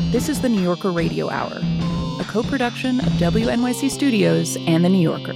This is the New Yorker Radio Hour, a co-production of WNYC Studios and The New Yorker.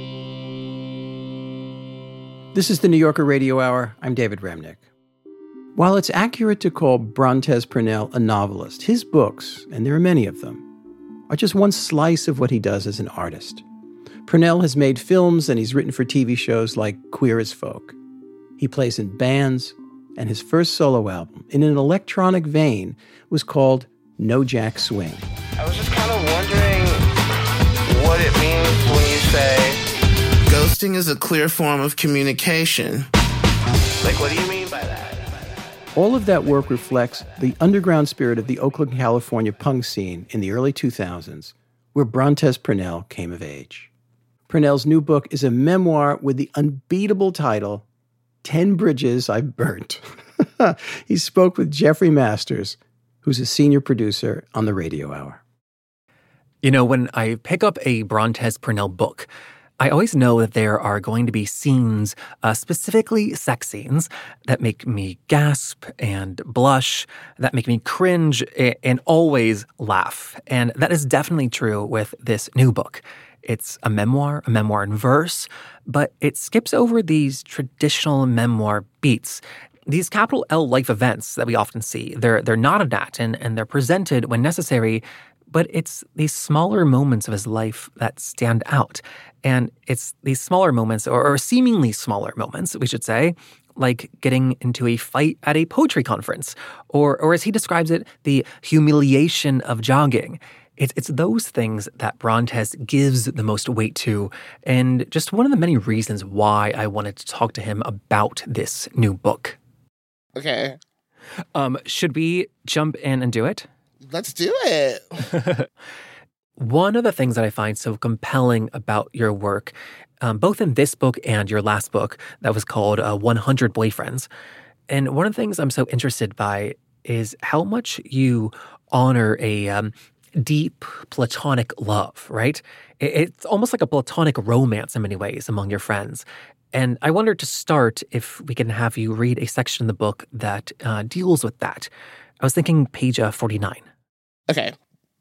This is the New Yorker Radio Hour. I'm David Remnick. While it's accurate to call Brontez Purnell a novelist, his books, and there are many of them, are just one slice of what he does as an artist. Purnell has made films and he's written for TV shows like Queer as Folk. He plays in bands, and his first solo album, in an electronic vein, was called No Jack Swing. I was just kind of wondering what it means when you say ghosting is a clear form of communication. Like, what do you mean by that? All of that work reflects the underground spirit of the Oakland, California punk scene in the early 2000s, where Brontez Purnell came of age. Purnell's new book is a memoir with the unbeatable title, 10 Bridges I Burnt. He spoke with Jeffrey Masters, who's a senior producer on the Radio Hour. You know, when I pick up a Brontez Purnell book, I always know that there are going to be scenes, specifically sex scenes, that make me gasp and blush, that make me cringe, and always laugh. And that is definitely true with this new book. It's a memoir in verse, but it skips over these traditional memoir beats. These capital L life events that we often see, they're not at that, and they're presented when necessary, but it's these smaller moments of his life that stand out. And it's these smaller moments, or seemingly smaller moments, we should say, like getting into a fight at a poetry conference, or as he describes it, the humiliation of jogging. It's those things that Brontez gives the most weight to, and just one of the many reasons why I wanted to talk to him about this new book. Okay. Should we jump in and do it? Let's do it. One of the things that I find so compelling about your work, both in this book and your last book that was called 100 Boyfriends, and one of the things I'm so interested by is how much you honor a deep platonic love, right? It's almost like a platonic romance in many ways among your friends. And I wondered to start if we can have you read a section in the book that deals with that. I was thinking page 49. Okay.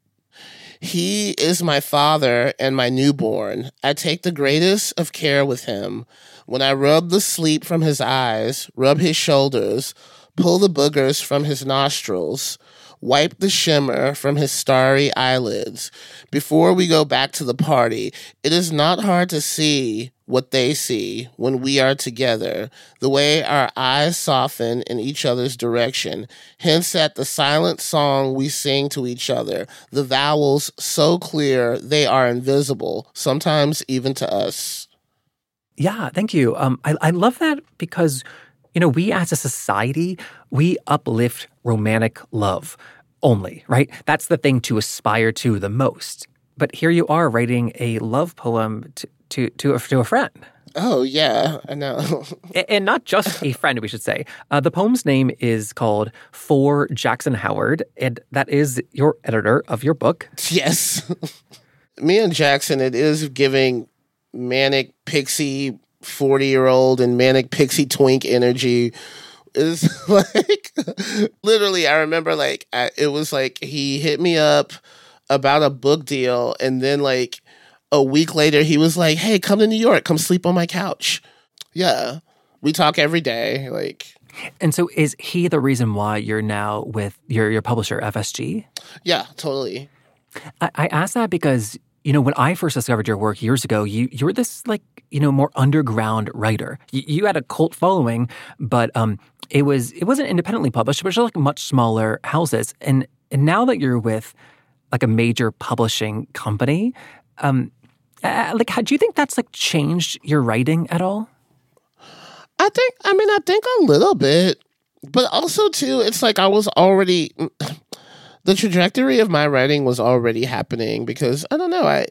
He is my father and my newborn. I take the greatest of care with him. When I rub the sleep from his eyes, rub his shoulders, pull the boogers from his nostrils, wipe the shimmer from his starry eyelids. Before we go back to the party, it is not hard to see what they see when we are together, the way our eyes soften in each other's direction, hints at the silent song we sing to each other, the vowels so clear they are invisible, sometimes even to us. Yeah, thank you. I love that because, you know, we as a society, we uplift romantic love only, right? That's the thing to aspire to the most. But here you are writing a love poem to a friend. Oh, yeah, I know. And not just a friend, we should say. The poem's name is called For Jackson Howard, and that is your editor of your book. Yes. Me and Jackson, it is giving manic pixie 40-year-old and manic pixie twink energy. Is like, literally, I remember it was like he hit me up about a book deal, and then like a week later he was like, hey, come to New York, come sleep on my couch. Yeah, we talk every day. Like, and so is he the reason why you're now with your publisher, FSG? Yeah, totally. I asked that because, you know, when I first discovered your work years ago, you were this, like, you know, more underground writer. You had a cult following, but it wasn't independently published, but it was like much smaller houses. And now that you're with like a major publishing company, do you think that's like changed your writing at all? I think a little bit, but also too, it's like I was already. The trajectory of my writing was already happening because I don't know. I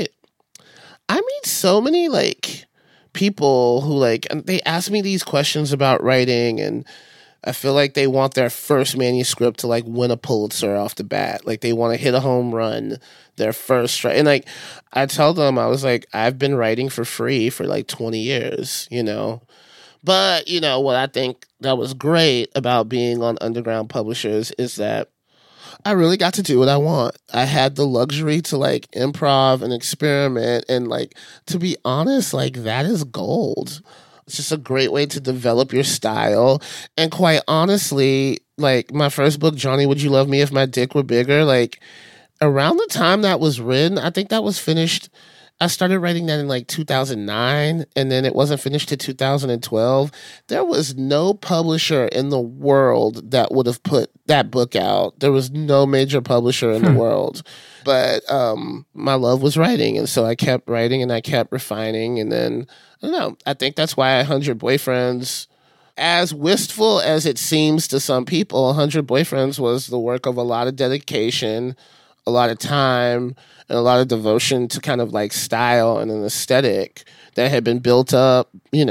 meet so many like people who like they ask me these questions about writing, and I feel like they want their first manuscript to like win a Pulitzer off the bat. Like they want to hit a home run their first try. And like I tell them, I was like, I've been writing for free for like 20 years, you know. But you know what I think that was great about being on Underground Publishers is that I really got to do what I want. I had the luxury to like improv and experiment. And like, to be honest, like that is gold. It's just a great way to develop your style. And quite honestly, like my first book, Johnny, Would You Love Me If My Dick Were Bigger? Like around the time that was written, I think that was finished. I started writing that in like 2009, and then it wasn't finished till 2012. There was no publisher in the world that would have put that book out. There was no major publisher in the world. But my love was writing, and so I kept writing and I kept refining. And then, I don't know, I think that's why 100 Boyfriends, as wistful as it seems to some people, 100 Boyfriends was the work of a lot of dedication, a lot of time, and a lot of devotion to kind of like style and an aesthetic that had been built up,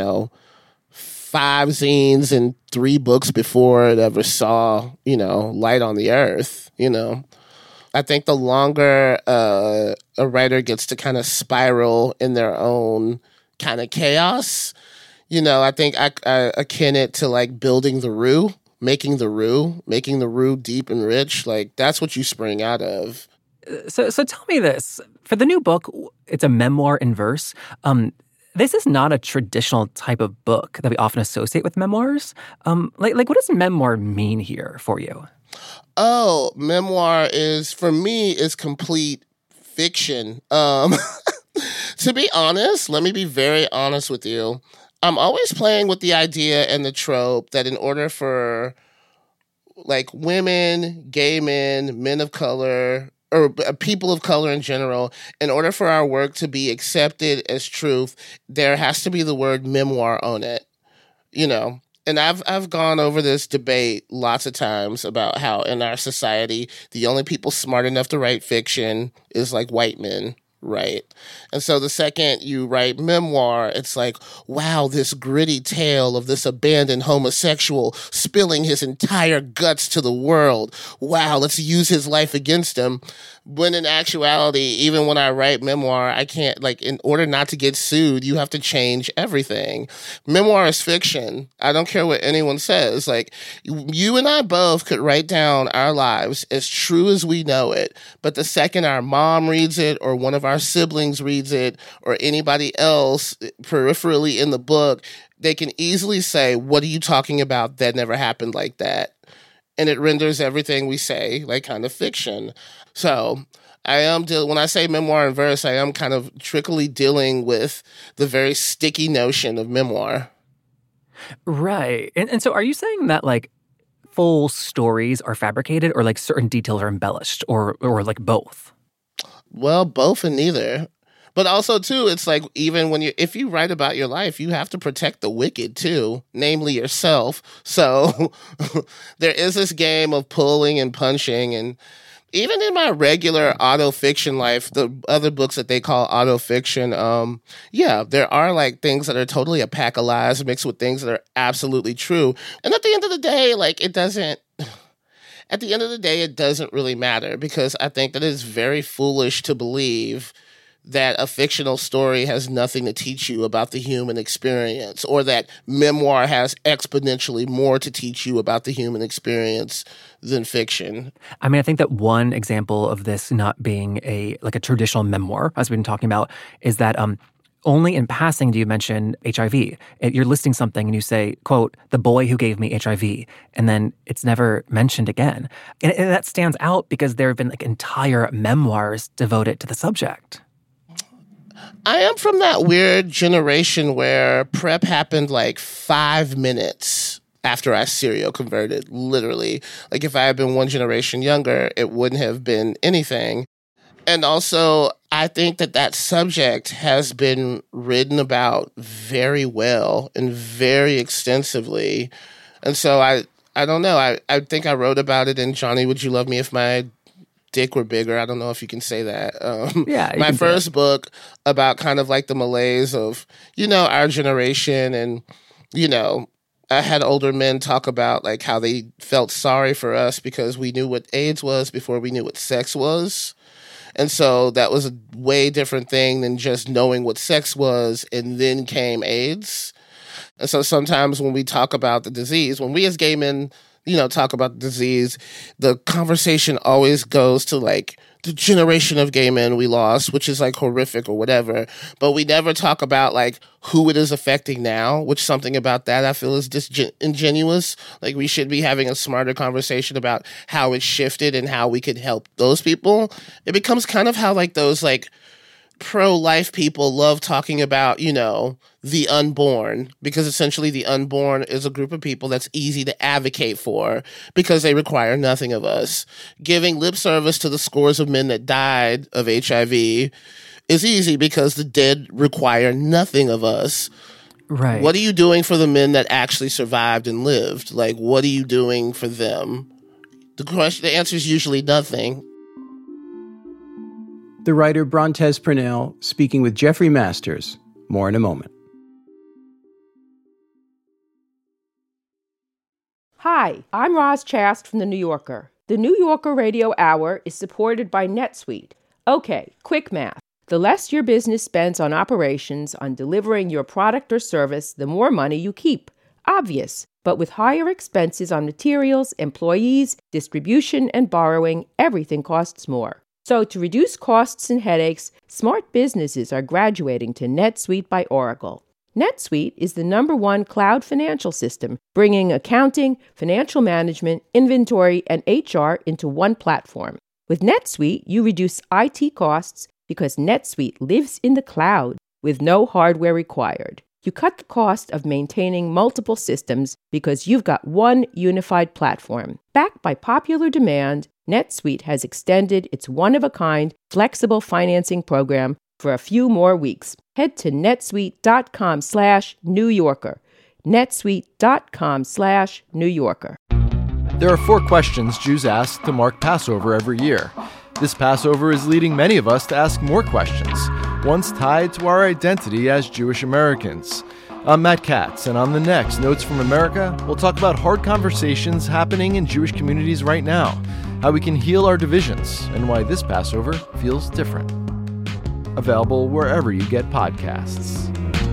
5 zines and 3 books before it ever saw, light on the earth, I think the longer a writer gets to kind of spiral in their own kind of chaos, I think I akin it to like building the roux, making the roux deep and rich. Like that's what you spring out of. So tell me this. For the new book, it's a memoir in verse. This is not a traditional type of book that we often associate with memoirs. Like what does memoir mean here for you? Oh, memoir for me, is complete fiction. To be honest, let me be very honest with you. I'm always playing with the idea and the trope that in order for like women, gay men, men of color, or people of color in general, in order for our work to be accepted as truth, there has to be the word memoir on it, And I've gone over this debate lots of times about how in our society, the only people smart enough to write fiction is like white men. Right. And so the second you write memoir, it's like, wow, this gritty tale of this abandoned homosexual spilling his entire guts to the world. Wow, let's use his life against him. When in actuality, even when I write memoir, I can't, like, in order not to get sued, you have to change everything. Memoir is fiction. I don't care what anyone says. Like, you and I both could write down our lives as true as we know it. But the second our mom reads it, or one of our siblings reads it, or anybody else peripherally in the book, they can easily say, what are you talking about? That never happened like that. And it renders everything we say like kind of fiction. So when I say memoir in verse, I am kind of trickily dealing with the very sticky notion of memoir. Right. And so are you saying that like full stories are fabricated, or like certain details are embellished, or like both? Well, both and neither. But also, too, it's like even if you write about your life, you have to protect the wicked, too, namely yourself. So there is this game of pulling and punching. And even in my regular autofiction life, the other books that they call autofiction, there are like things that are totally a pack of lies mixed with things that are absolutely true. And at the end of the day, it doesn't really matter, because I think that it's very foolish to believe that a fictional story has nothing to teach you about the human experience, or that memoir has exponentially more to teach you about the human experience than fiction. I mean, I think that one example of this not being a traditional memoir, as we've been talking about, is that only in passing do you mention HIV. You're listing something and you say, quote, the boy who gave me HIV, and then it's never mentioned again. And that stands out because there have been like entire memoirs devoted to the subject. I am from that weird generation where PrEP happened like 5 minutes after I serial converted, literally. Like if I had been one generation younger, it wouldn't have been anything. And also, I think that subject has been written about very well and very extensively. And so I don't know. I think I wrote about it in Johnny, Would You Love Me If My Dick Were Bigger? I don't know if you can say that. My first book about kind of like the malaise of, our generation. And, I had older men talk about like how they felt sorry for us because we knew what AIDS was before we knew what sex was. And so that was a way different thing than just knowing what sex was and then came AIDS. And so sometimes when we talk about the disease, when we as gay men talk about disease, the conversation always goes to like the generation of gay men we lost, which is like horrific or whatever. But we never talk about like who it is affecting now, which something about that I feel is disingenuous. Like we should be having a smarter conversation about how it shifted and how we could help those people. It becomes kind of how like those like pro-life people love talking about, the unborn, because essentially the unborn is a group of people that's easy to advocate for because they require nothing of us. Giving lip service to the scores of men that died of HIV is easy because the dead require nothing of us. Right. What are you doing for the men that actually survived and lived? Like, what are you doing for them? The answer is usually nothing. The writer Brontez Purnell speaking with Jeffrey Masters. More in a moment. Hi, I'm Roz Chast from The New Yorker. The New Yorker Radio Hour is supported by NetSuite. Okay, quick math. The less your business spends on operations, on delivering your product or service, the more money you keep. Obvious. But with higher expenses on materials, employees, distribution, and borrowing, everything costs more. So to reduce costs and headaches, smart businesses are graduating to NetSuite by Oracle. NetSuite is the #1 cloud financial system, bringing accounting, financial management, inventory, and HR into one platform. With NetSuite, you reduce IT costs because NetSuite lives in the cloud with no hardware required. You cut the cost of maintaining multiple systems because you've got one unified platform. Backed by popular demand, NetSuite has extended its one-of-a-kind flexible financing program for a few more weeks. Head to netsuite.com/New Yorker. netsuite.com/New Yorker. There are 4 questions Jews ask to mark Passover every year. This Passover is leading many of us to ask more questions, ones tied to our identity as Jewish Americans. I'm Matt Katz, and on the next Notes from America, we'll talk about hard conversations happening in Jewish communities right now, how we can heal our divisions, and why this Passover feels different. Available wherever you get podcasts.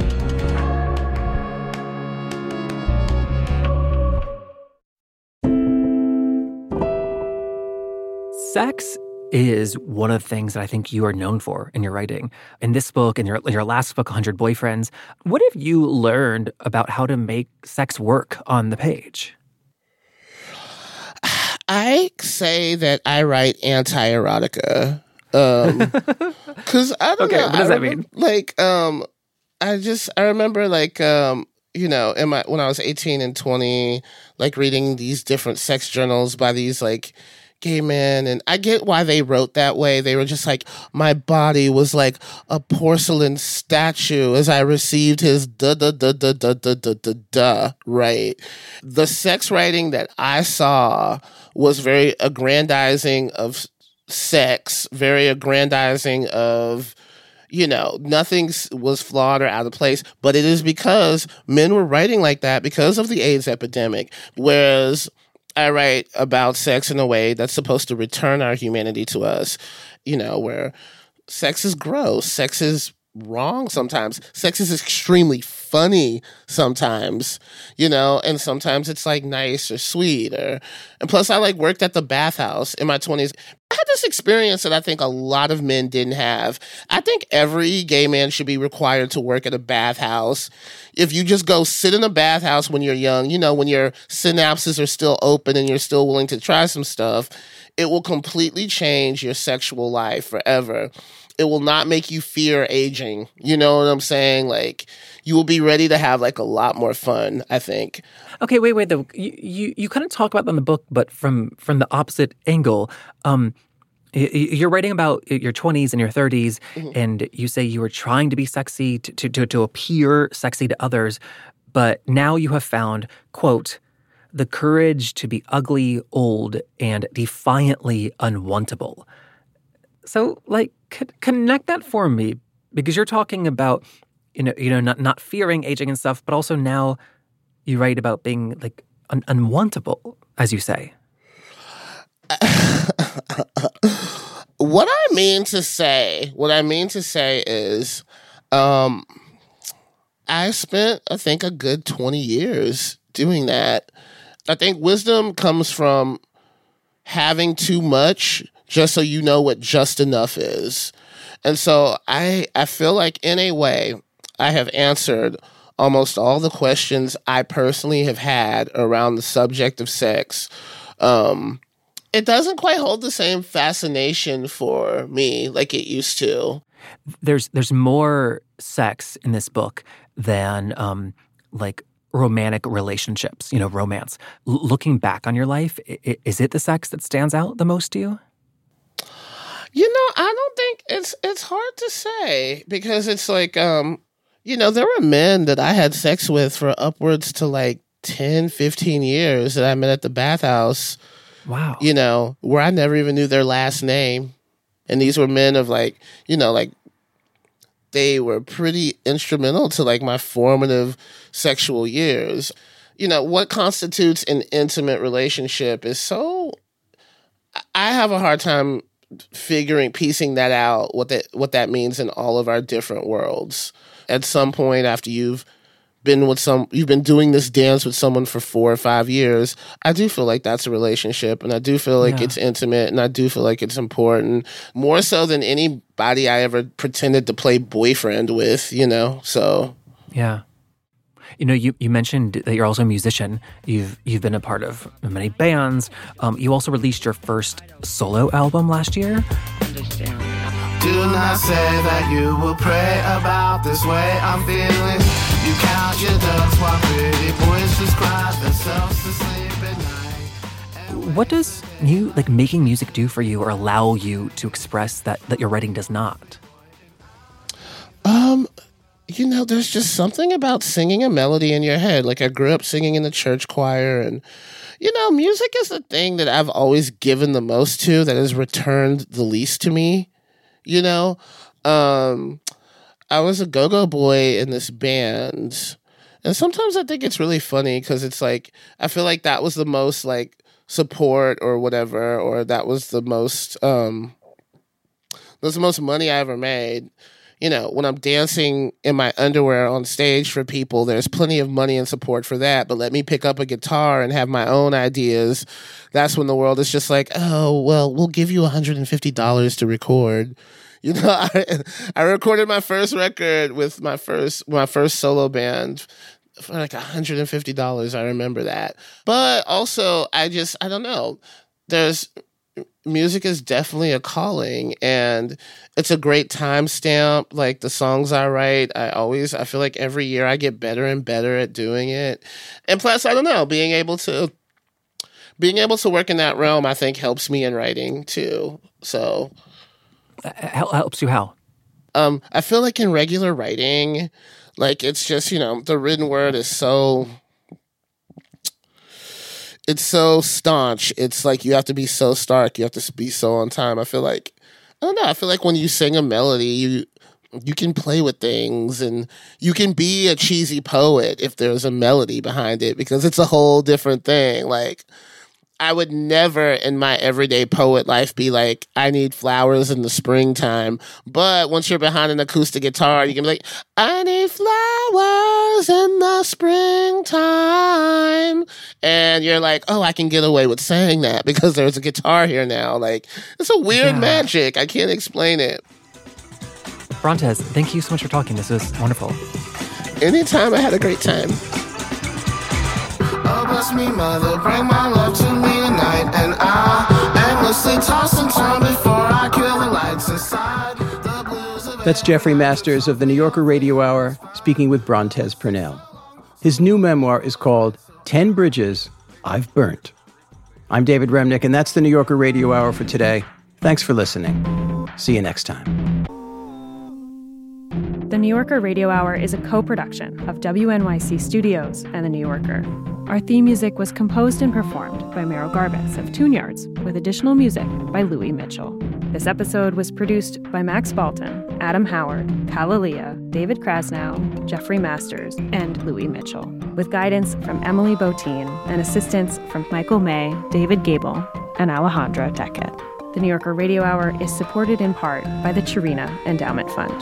Sex is one of the things that I think you are known for in your writing. In this book, in your last book, 100 Boyfriends, what have you learned about how to make sex work on the page? I say that I write anti-erotica. Cause I don't know. What does that mean? Like, I remember like, when I was 18 and 20, like reading these different sex journals by these like gay men, and I get why they wrote that way. They were just like, my body was like a porcelain statue as I received his right. The sex writing that I saw was very aggrandizing of sex, very aggrandizing of, nothing was flawed or out of place, but it is because men were writing like that because of the AIDS epidemic. Whereas I write about sex in a way that's supposed to return our humanity to us, where sex is gross, sex is wrong sometimes, sex is extremely funny sometimes, and sometimes it's like nice or sweet. And plus I like worked at the bathhouse in my 20s. I had this experience that I think a lot of men didn't have. I think every gay man should be required to work at a bathhouse. If you just go sit in a bathhouse when you're young, when your synapses are still open and you're still willing to try some stuff, it will completely change your sexual life forever. It will not make you fear aging. You know what I'm saying? Like, you will be ready to have like a lot more fun, I think. Okay, wait, though. You kind of talk about that in the book, but from the opposite angle. You're writing about your 20s and your 30s, mm-hmm. and you say you were trying to be sexy, to appear sexy to others, but now you have found, quote, the courage to be ugly, old, and defiantly unwantable. So, like, connect that for me, because you're talking about, not fearing aging and stuff, but also now you write about being, like, unwantable, as you say. What I mean to say is, I spent, I think, a good 20 years doing that. I think wisdom comes from having too much just so you know what just enough is. And so I feel like in a way I have answered almost all the questions I personally have had around the subject of sex. It doesn't quite hold the same fascination for me like it used to. There's more sex in this book than like romantic relationships, romance. Looking back on your life, is it the sex that stands out the most to you? I don't think it's hard to say, because it's like, there were men that I had sex with for upwards to like 10, 15 years that I met at the bathhouse. Wow. Where I never even knew their last name. And these were men of like, they were pretty instrumental to like my formative sexual years. What constitutes an intimate relationship is I have a hard time piecing that out, what that means in all of our different worlds. At some point after you've been doing this dance with someone for 4 or 5 years, I do feel like that's a relationship, and I do feel like it's intimate, and I do feel like it's important, more so than anybody I ever pretended to play boyfriend with, so. Yeah. You mentioned that you're also a musician. You've been a part of many bands. You also released your first solo album last year. Do not say that you will pray about this way I'm feeling. You count your ducks while pretty voices cry themselves to sleep at night. What does making music do for you or allow you to express that your writing does not? There's just something about singing a melody in your head. Like, I grew up singing in the church choir, and, music is the thing that I've always given the most to, that has returned the least to me. I was a go-go boy in this band, and sometimes I think it's really funny because it's like, I feel like that was the most like support or whatever, or that was the most money I ever made. When I'm dancing in my underwear on stage for people, there's plenty of money and support for that. But let me pick up a guitar and have my own ideas. That's when the world is just like, oh, well, we'll give you $150 to record. I recorded my first record with my first solo band for like $150. I remember that. But also, I don't know. Music is definitely a calling, and it's a great timestamp. Like, the songs I write, I feel like every year I get better and better at doing it. And plus, I don't know, being able to work in that realm, I think, helps me in writing too. So, helps you how? I feel like in regular writing, like, it's just, the written word is it's so staunch. It's like you have to be so stark. You have to be so on time. I feel like when you sing a melody, you can play with things, and you can be a cheesy poet if there's a melody behind it, because it's a whole different thing. Like, I would never in my everyday poet life be like, I need flowers in the springtime. But once you're behind an acoustic guitar, you can be like, I need flowers in the springtime. And you're like, oh, I can get away with saying that because there's a guitar here now. Like, it's a weird magic. I can't explain it. Brontez, thank you so much for talking. This was wonderful. Anytime. I had a great time. Oh, bless me, mother, bring my love to me tonight, and I'll endlessly toss and turn before I kill the lights inside the blues of... That's Jeffrey Masters of the New Yorker Radio Hour speaking with Brontez Purnell. His new memoir is called 10 Bridges I've Burnt. I'm David Remnick, and that's the New Yorker Radio Hour for today. Thanks for listening. See you next time. The New Yorker Radio Hour is a co-production of WNYC Studios and The New Yorker. Our theme music was composed and performed by Meryl Garbus of Tune Yards, with additional music by Louis Mitchell. This episode was produced by Max Balton, Adam Howard, Kalalia, David Krasnow, Jeffrey Masters, and Louis Mitchell, with guidance from Emily Botine and assistance from Michael May, David Gable, and Alejandra Deckett. The New Yorker Radio Hour is supported in part by the Chirina Endowment Fund.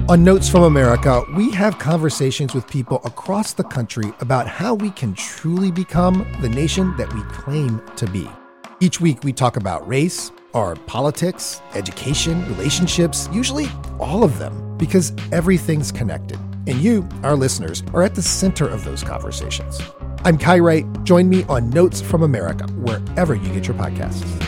On Notes from America, we have conversations with people across the country about how we can truly become the nation that we claim to be. Each week, we talk about race, our politics, education, relationships, usually all of them, because everything's connected. And you, our listeners, are at the center of those conversations. I'm Kai Wright. Join me on Notes from America, wherever you get your podcasts.